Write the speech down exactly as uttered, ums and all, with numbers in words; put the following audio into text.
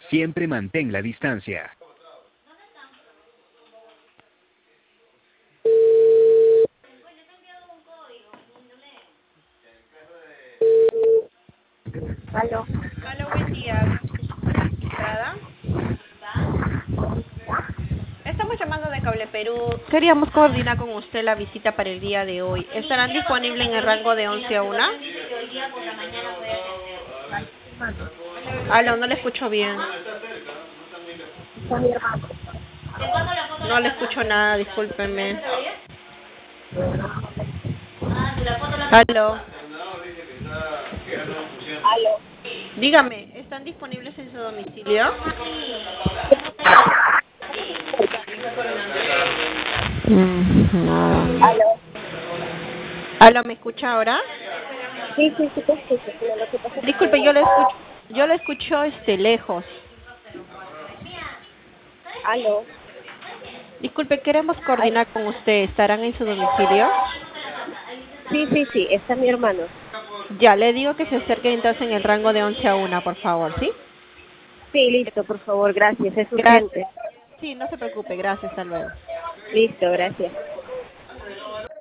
Siempre mantén la distancia. Aló. Hola, buen día. Estrada. Estamos llamando de Cable Perú. Queríamos coordinar con usted la visita para el día de hoy. ¿Estarán disponibles en el rango de once a una? Aló, no le escucho bien. Está mi hermano. No le escucho nada, discúlpeme. Aló. Aló. Dígame, ¿están disponibles en su domicilio? Mm, no. Aló. Aló, ¿me escucha ahora? Sí, sí, sí te escucho, pero lo que pasa es que Disculpe, tengo yo le acá. escucho, yo le escucho este lejos. Aló. Disculpe, queremos Ay, coordinar con usted. ¿Estarán en su domicilio? sí, sí, sí, está mi hermano. Ya, le digo que se acerque entonces en el rango de once a una, por favor, ¿sí? Sí, listo, por favor, gracias, es Gracias. urgente. Sí, no se preocupe, gracias, hasta luego. Listo, gracias.